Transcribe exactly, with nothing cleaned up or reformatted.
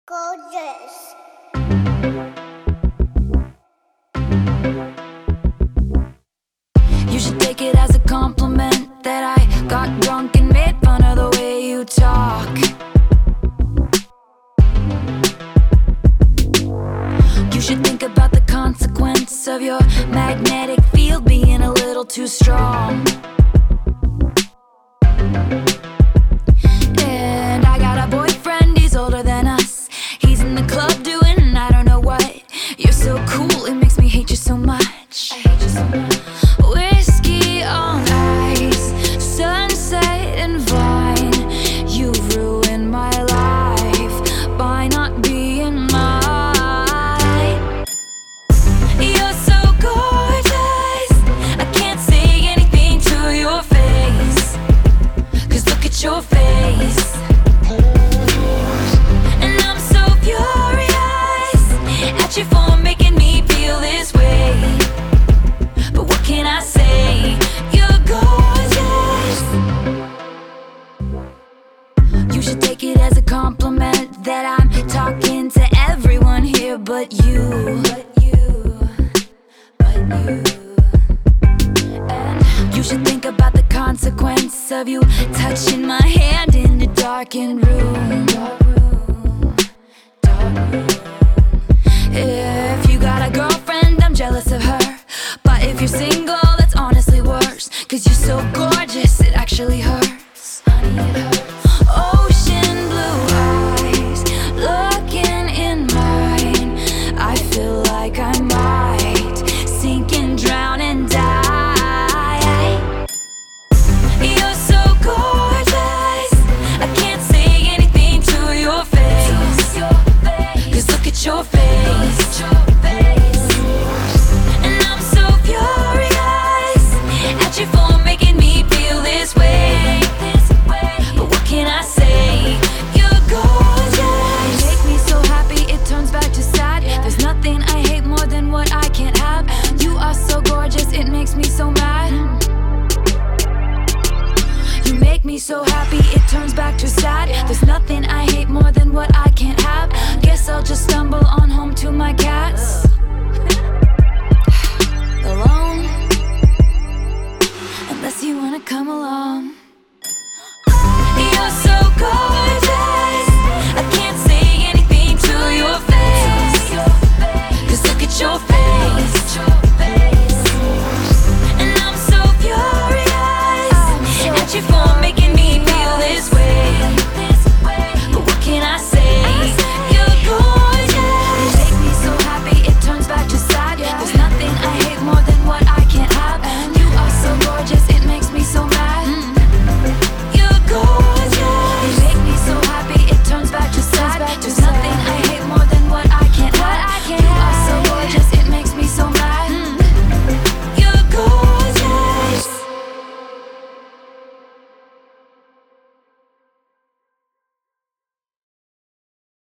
Gorgeous. You should take it as a compliment that I got drunk and made fun of the way you talk. You should think about the consequence of your magnetic field being a little too strong. And I got a boyfriend, he's older than us. He's in the club doing I don't know what. You're so cool, it makes me hate you so much. I hate you so much. Whiskey on ice, sunset and vine. You've ruined my life by not being mine. You're so gorgeous, I can't say anything to your face. Cause look at your face. And I'm so furious at you for making me feel this way. But what can I say? You're gorgeous. You should take it as a compliment that I'm talking to everyone here but you. But you, but you. And you should think about the consequence of you touching my hand in a darkened room. Dark room, dark room. If you got a girlfriend, I'm jealous of her. But if you're single, that's honestly worse. Cause you're so gorgeous, it actually hurts. Honey, it hurts. Ocean blue eyes, looking in mine. I feel like I might sink and drown and die. You're so gorgeous, I can't say anything to your face. Cause look at your face.